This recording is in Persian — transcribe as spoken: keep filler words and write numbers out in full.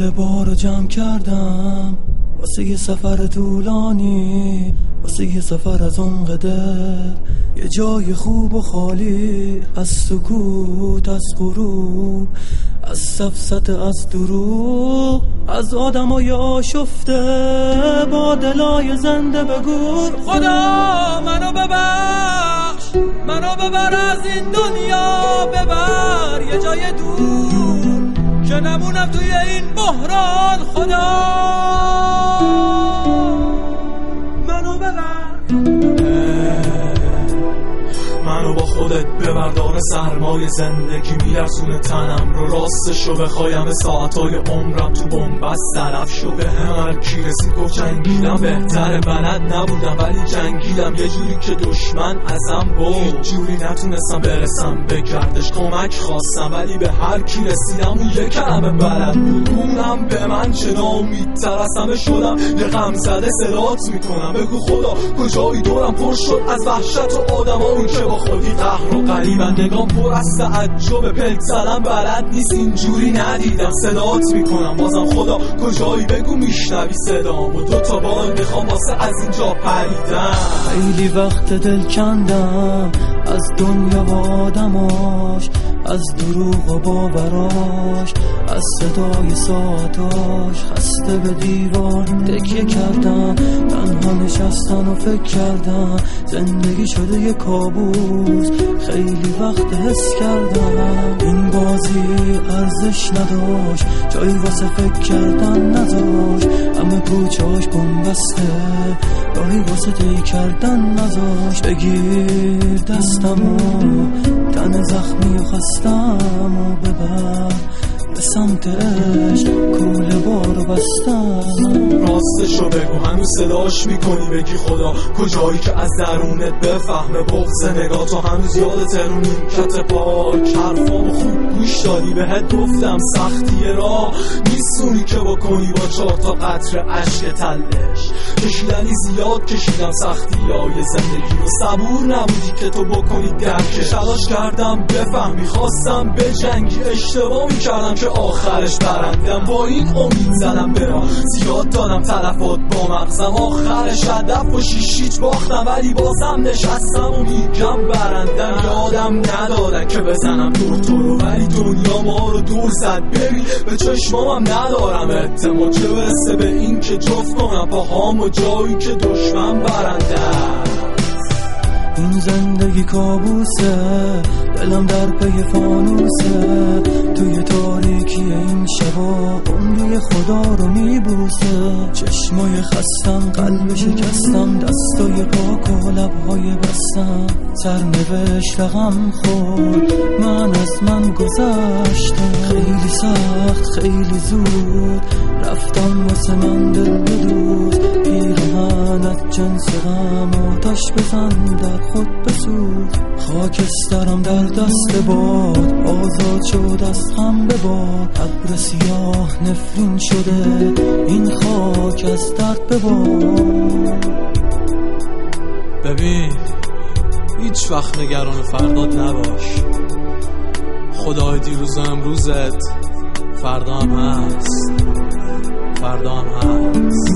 کل بارو جمع کردم واسه یه سفر طولانی، واسه یه سفر از اون قدر، یه جای خوب و خالی از سکوت، از غروب، از سفسطه، از دروغ، از آدمای آشفته با دلای زنده به گور. خدا منو ببخش، منو ببر از این دنیا، ببر یه جای دور که نمونم توی این بحران. خدا منو ببر، منو با خودت ببر، داره سرمای زندگی میرسونه تنم رو، راستشو بخوایم ساعتای عمرم تو بنبست طرف شو. به هر کی رسید گفت جنگیدم بهتره، بلد نبودم ولی جنگیدم یه جوری که دشمن ازم بود. هیچ جوری نتونستم برسم به گردش، کمک خواستم ولی به هر کی رسیدم اون یه کلمه بلد بود. اونم به من چه ناامیدتر از همه شدم، یه غم زده صدات میکنم بگو خدا کجایی، دورم پر شد از وحشت و آدمایی که با خودی قهر و قریبن، نگام پر از تعجب، پلک زدم بلد نیست اینجوری ندیدم. صدات میکنم بازم خدا کجایی، بگو میشنوی صدام و دو تا بال میخوام واسه از اینجا پریدن. خیلی وقت دل کندم از دنیا و آدماش، از دروغ و باوراش، از صدای ساعتاش، خسته به دیوار تکیه کردم، تنها نشستن و فکر کردم زندگی شده یه کابوس. خیلی وقت حس کردم این بازی ارزش نداشت، جایی واسه فکر کردن نداشت، همه کوچه‌اش بنبسته، راهی واسه طی کردن نذاشت. بگیر دستمو، تن زخمی و خستم و ببر به سمت عشق، کوله بارو بستم. راستشو بگو هنوز صداش میکنی، بگی خدا کجایی که از درونت بفهمه بغض نگاه تو، هنوز یادت رو نیمکت پاک حرفامو خوب گوش دادی، بهت گفتم سختی راه نیستونی که بکنی با چهار تا قطره عشق تلش. کشیدنی زیاد کشیدم سختی های زندگی رو، صبور نبودی که تو بکنی درکش. تلاش کردم بفهمی، خواستم بجنگی، اشتباه میکردم که آخرش برندم، با این امید زدم برام، زیاد دادم تلفات با مغزم، آخرش هدف و شیشیت باختم ولی بازم نشستم و میگم برندم. یادم ندادن که بزنم دور تو رو، ولی دنیا ما رو دور زد. ببین به چشمامم ندارم اعتماد، چه برسه به این که جفت کنم پاهام و جایی که دشمن برنده. این زندگی کابوسه، دلم در پی فانوسه، توی تاریکی این شبا عمری خدا رو میبوسه. چشمای خستم، قلب شکستم، دستای پاک و لبهای بستم، سرنوشت رقم خورد، من از من گذشتم. خیلی سخت خیلی زود رفتم واسه من دل بدوز، پیرهن از جنس غم آتش بزن در خود بسوز. خاکسترم در دست باد، آزاد شد از غم به باد، ابر سیاه نفرین شده این خاک از درد به باد. ببین هیچ وقت نگران فردات نباش، خدای دیروز و امروزت فردا هم هست، فردا هم هست.